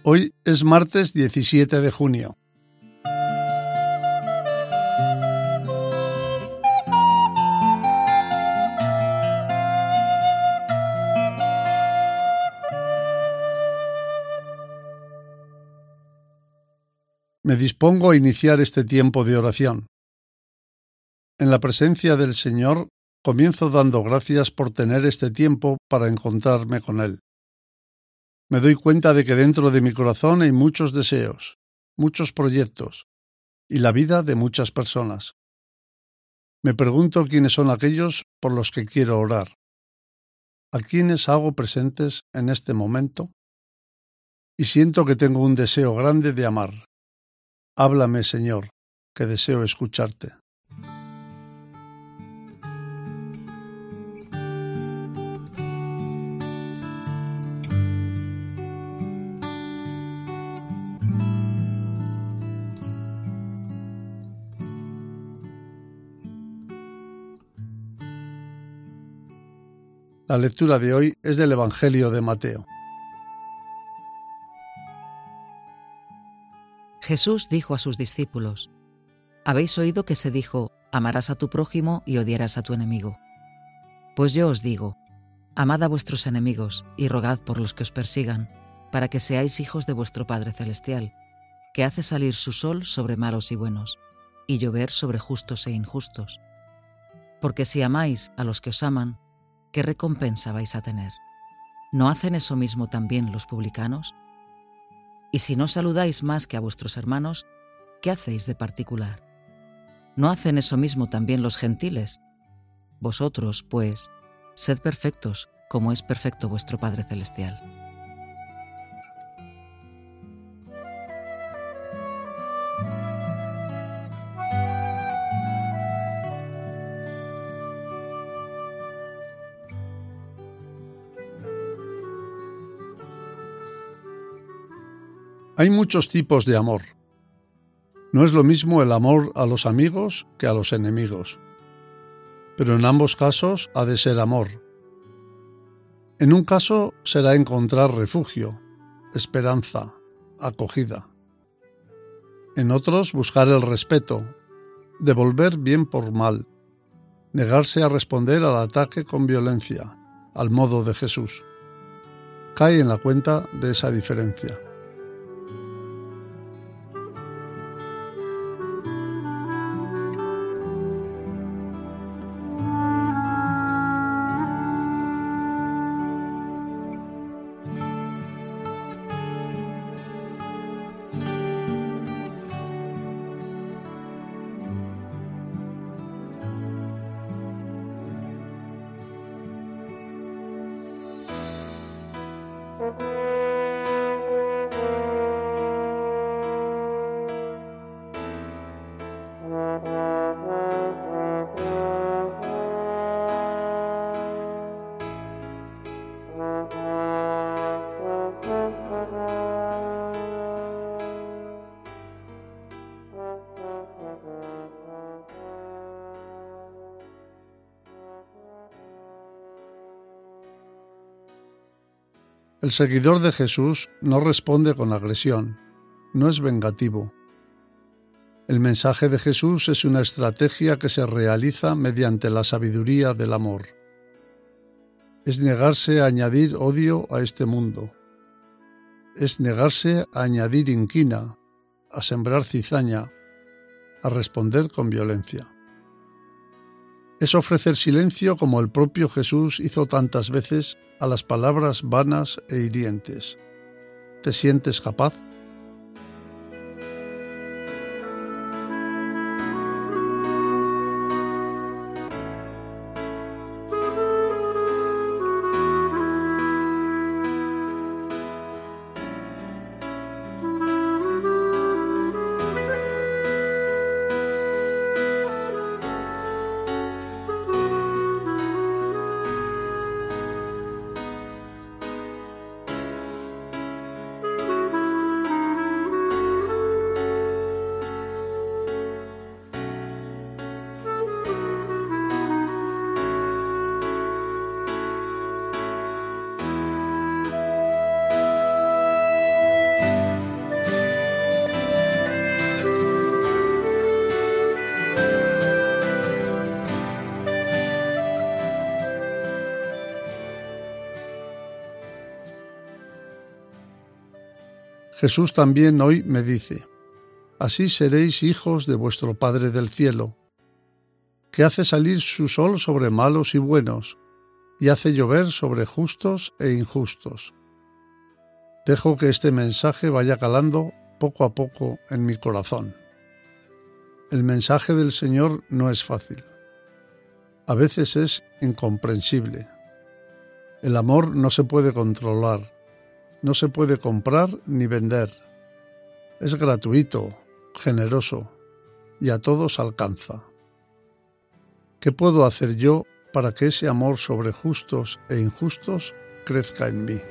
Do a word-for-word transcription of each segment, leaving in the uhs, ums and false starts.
Hoy es martes diecisiete de junio. Me dispongo a iniciar este tiempo de oración. En la presencia del Señor comienzo dando gracias por tener este tiempo para encontrarme con Él. Me doy cuenta de que dentro de mi corazón hay muchos deseos, muchos proyectos y la vida de muchas personas. Me pregunto quiénes son aquellos por los que quiero orar. ¿A quiénes hago presentes en este momento? Y siento que tengo un deseo grande de amar. Háblame, Señor, que deseo escucharte. La lectura de hoy es del Evangelio de Mateo. Jesús dijo a sus discípulos: Habéis oído que se dijo, amarás a tu prójimo y odiarás a tu enemigo. Pues yo os digo, amad a vuestros enemigos y rogad por los que os persigan, para que seáis hijos de vuestro Padre Celestial, que hace salir su sol sobre malos y buenos, y llover sobre justos e injustos. Porque si amáis a los que os aman, ¿qué recompensa vais a tener? ¿No hacen eso mismo también los publicanos? Y si no saludáis más que a vuestros hermanos, ¿qué hacéis de particular? ¿No hacen eso mismo también los gentiles? Vosotros, pues, sed perfectos, como es perfecto vuestro Padre Celestial. Hay muchos tipos de amor. No es lo mismo el amor a los amigos que a los enemigos, pero en ambos casos ha de ser amor. En un caso será encontrar refugio, esperanza, acogida. En otros buscar el respeto, devolver bien por mal, negarse a responder al ataque con violencia, al modo de Jesús. Cae en la cuenta de esa diferencia. El seguidor de Jesús no responde con agresión, no es vengativo. El mensaje de Jesús es una estrategia que se realiza mediante la sabiduría del amor. Es negarse a añadir odio a este mundo. Es negarse a añadir inquina, a sembrar cizaña, a responder con violencia. Es ofrecer silencio como el propio Jesús hizo tantas veces a las palabras vanas e hirientes. ¿Te sientes capaz? Jesús también hoy me dice: así seréis hijos de vuestro Padre del cielo, que hace salir su sol sobre malos y buenos, y hace llover sobre justos e injustos. Dejo que este mensaje vaya calando poco a poco en mi corazón. El mensaje del Señor no es fácil. A veces es incomprensible. El amor no se puede controlar, no se puede comprar ni vender. Es gratuito, generoso, y a todos alcanza. ¿Qué puedo hacer yo para que ese amor sobre justos e injustos crezca en mí?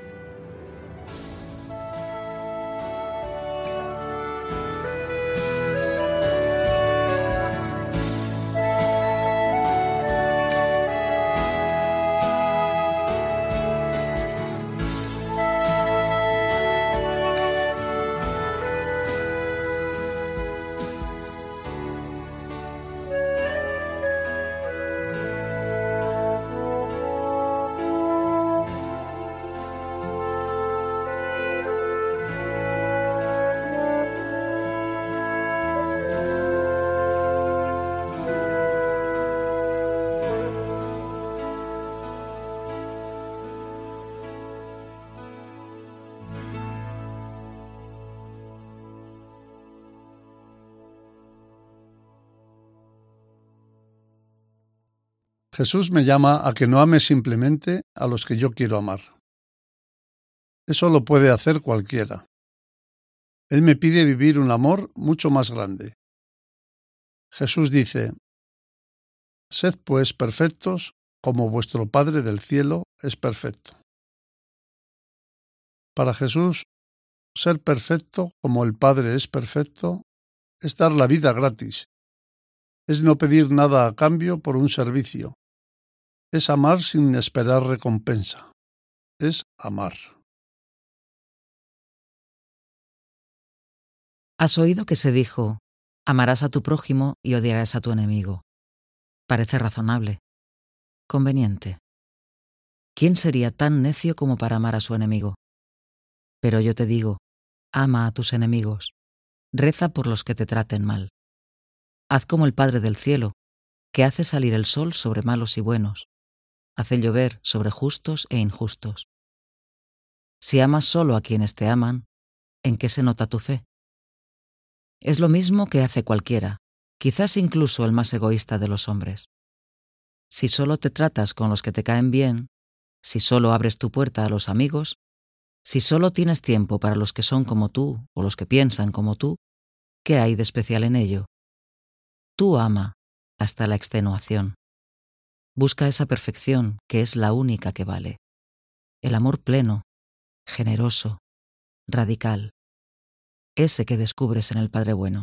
Jesús me llama a que no ame simplemente a los que yo quiero amar. Eso lo puede hacer cualquiera. Él me pide vivir un amor mucho más grande. Jesús dice: sed pues perfectos como vuestro Padre del cielo es perfecto. Para Jesús, ser perfecto como el Padre es perfecto es dar la vida gratis. Es no pedir nada a cambio por un servicio. Es amar sin esperar recompensa. Es amar. Has oído que se dijo: amarás a tu prójimo y odiarás a tu enemigo. Parece razonable, conveniente. ¿Quién sería tan necio como para amar a su enemigo? Pero yo te digo, ama a tus enemigos, reza por los que te traten mal. Haz como el Padre del cielo, que hace salir el sol sobre malos y buenos, hace llover sobre justos e injustos. Si amas solo a quienes te aman, ¿en qué se nota tu fe? Es lo mismo que hace cualquiera, quizás incluso el más egoísta de los hombres. Si solo te tratas con los que te caen bien, si solo abres tu puerta a los amigos, si solo tienes tiempo para los que son como tú o los que piensan como tú, ¿qué hay de especial en ello? Tú ama hasta la extenuación. Busca esa perfección que es la única que vale. El amor pleno, generoso, radical. Ese que descubres en el Padre Bueno.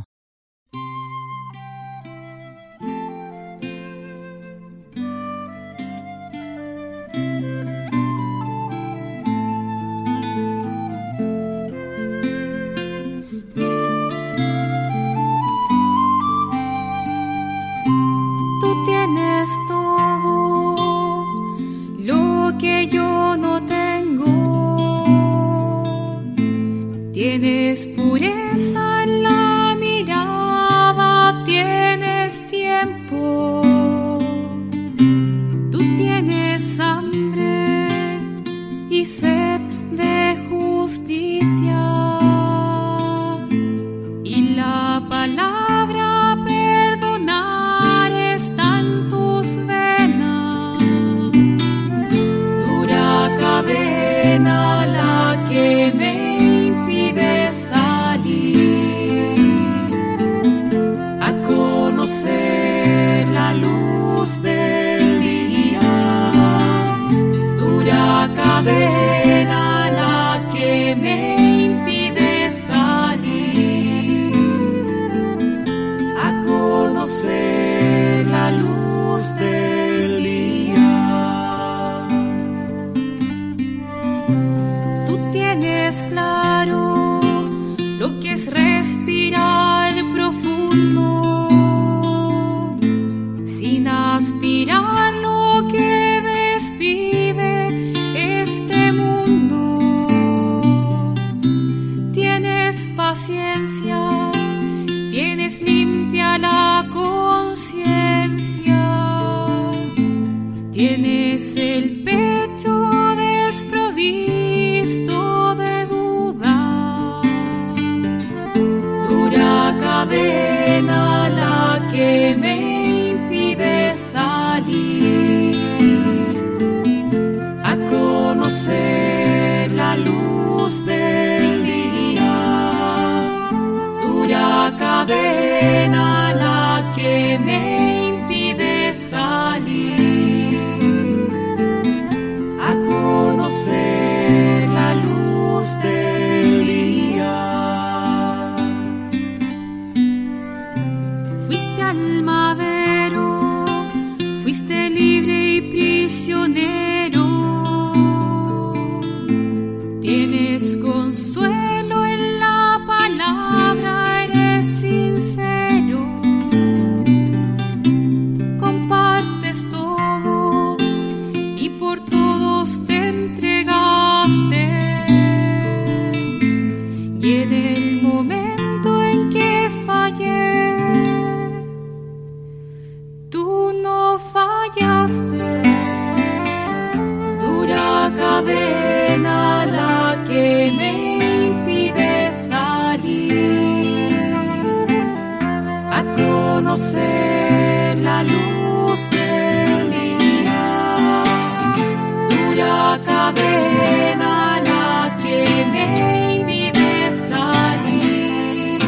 Tú tienes todo lo que yo no tengo. Tienes pureza en la mirada, tienes tiempo. Tú tienes hambre y sed de justicia. Y la palabra perdonar está en tus venas. Dura cadena la que me conocer la luz del día. Dura cadena la que me impide salir a conocer la luz del día. Tú tienes claro lo que es respirar profundo, aspirar lo que despide este mundo. Tienes que me impide salir a conocer la luz del día. Fuiste al madero, fuiste libre y prisionero. Tienes consuelo en la palabra, eres sincero. Compartes todo y por todos te entregaste. Y en el momento en que fallé, tú no fallaste. Dura cadena la que me impide salir a conocer la luz del día. Dura cadena la que me impide salir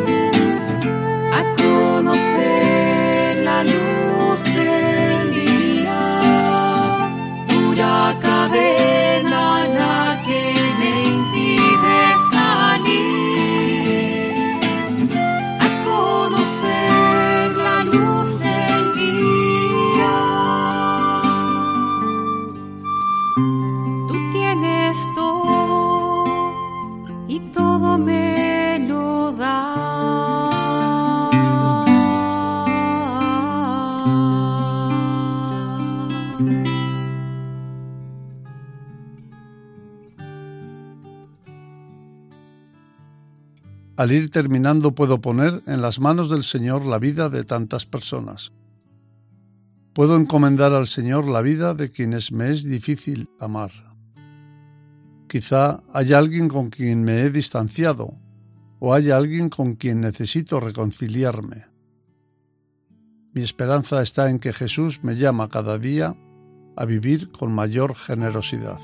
a conocer la luz del día. Dura cadena la que me impide salir a conocer la luz del día. Tú tienes todo y todo me lo das. Al ir terminando puedo poner en las manos del Señor la vida de tantas personas. Puedo encomendar al Señor la vida de quienes me es difícil amar. Quizá haya alguien con quien me he distanciado o haya alguien con quien necesito reconciliarme. Mi esperanza está en que Jesús me llama cada día a vivir con mayor generosidad.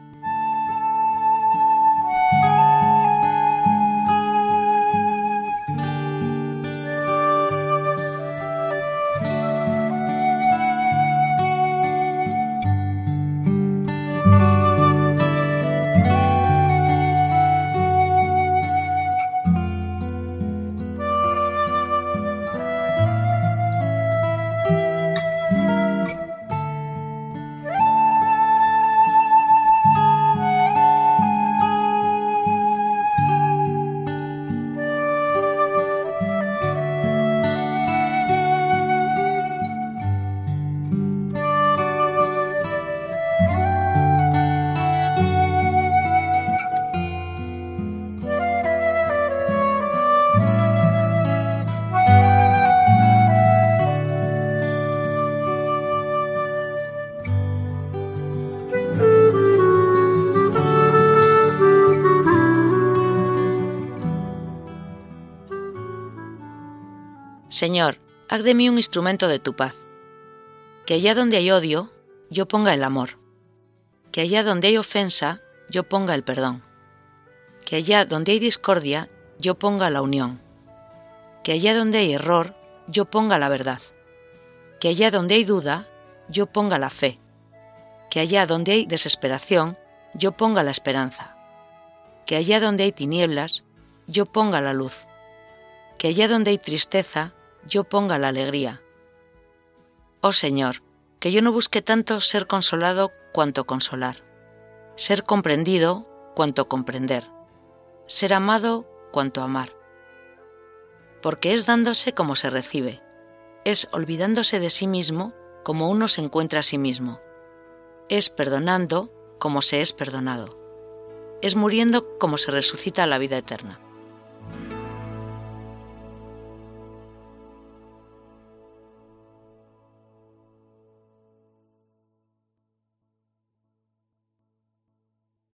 Señor, haz de mí un instrumento de tu paz. Que allá donde hay odio, yo ponga el amor. Que allá donde hay ofensa, yo ponga el perdón. Que allá donde hay discordia, yo ponga la unión. Que allá donde hay error, yo ponga la verdad. Que allá donde hay duda, yo ponga la fe. Que allá donde hay desesperación, yo ponga la esperanza. Que allá donde hay tinieblas, yo ponga la luz. Que allá donde hay tristeza, yo ponga la alegría. Oh Señor, que yo no busque tanto ser consolado cuanto consolar, ser comprendido cuanto comprender, ser amado cuanto amar. Porque es dándose como se recibe, es olvidándose de sí mismo como uno se encuentra a sí mismo, es perdonando como se es perdonado, es muriendo como se resucita a la vida eterna.